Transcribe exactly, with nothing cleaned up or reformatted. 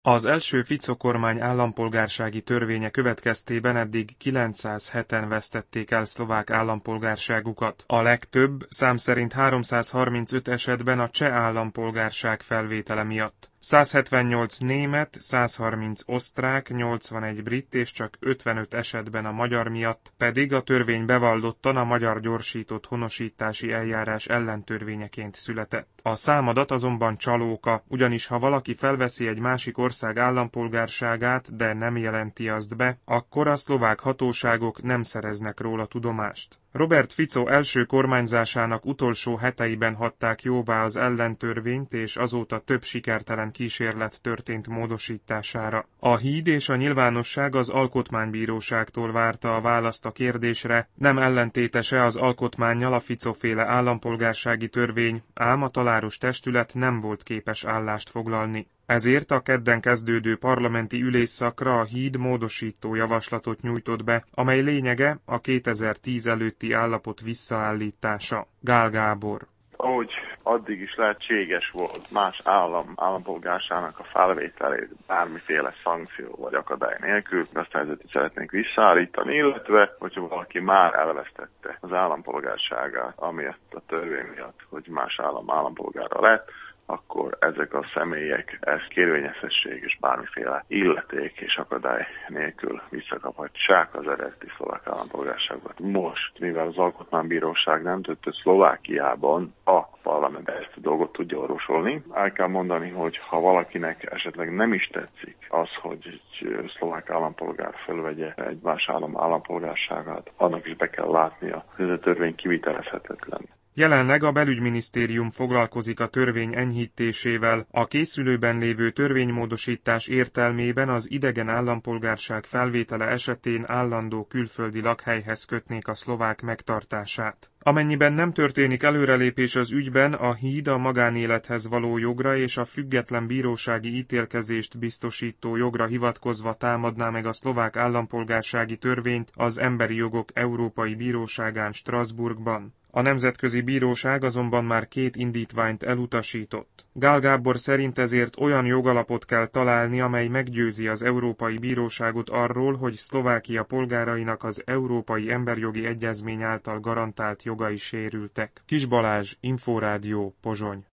Az első Fico kormány állampolgársági törvénye következtében eddig kilencszázheten vesztették el szlovák állampolgárságukat. A legtöbb, szám szerint háromszázharmincöt esetben a cseh állampolgárság felvétele miatt. százhetvennyolc német, százharminc osztrák, nyolcvanegy brit és csak ötvenöt esetben a magyar miatt pedig a törvény bevallottan a magyar gyorsított honosítási eljárás ellentörvényeként született. A számadat azonban csalóka, ugyanis ha valaki felveszi egy másik ország állampolgárságát, de nem jelenti azt be, akkor a szlovák hatóságok nem szereznek róla tudomást. Robert Fico első kormányzásának utolsó heteiben hagyták jóvá az ellentörvényt, és azóta több sikertelen kísérlet történt módosítására. A híd és a nyilvánosság az alkotmánybíróságtól várta a választ a kérdésre, nem ellentétes-e az alkotmánnyal a Fico-féle állampolgársági törvény, ám a taláros testület nem volt képes állást foglalni. Ezért a kedden kezdődő parlamenti ülésszakra a híd módosító javaslatot nyújtott be, amely lényege a kétezer-tíz előtti állapot visszaállítása. Gál Gábor. Ahogy addig is lehetséges volt más állam állampolgársának a felvételét bármiféle szankció vagy akadály nélkül, azt a helyzetet szeretnénk visszaállítani, illetve hogyha valaki már elvesztette az állampolgárságát, amiatt a törvény miatt, hogy más állam állampolgára lett, akkor ezek a személyek ezt kérvényezhessék és bármiféle illeték és akadály nélkül visszakaphatják az eredeti szlovák állampolgárságot. Most, mivel az Alkotmánybíróság nem tudta Szlovákiában a parlament ezt a dolgot tudja orvosolni, el kell mondani, hogy ha valakinek esetleg nem is tetszik az, hogy egy szlovák állampolgár felvegye egy más állam állampolgárságát, annak is be kell látnia, hogy ez a törvény kivitelezhetetlen. Jelenleg a belügyminisztérium foglalkozik a törvény enyhítésével. A készülőben lévő törvénymódosítás értelmében az idegen állampolgárság felvétele esetén állandó külföldi lakhelyhez kötnék a szlovák megtartását. Amennyiben nem történik előrelépés az ügyben, a híd a magánélethez való jogra és a független bírósági ítélkezést biztosító jogra hivatkozva támadná meg a szlovák állampolgársági törvényt az Emberi Jogok Európai Bíróságán Strasbourgban. A Nemzetközi Bíróság azonban már két indítványt elutasított. Gál Gábor szerint ezért olyan jogalapot kell találni, amely meggyőzi az Európai Bíróságot arról, hogy Szlovákia polgárainak az Európai Emberjogi Egyezmény által garantált jogai sérültek. Kis Balázs, Inforádió, Pozsony.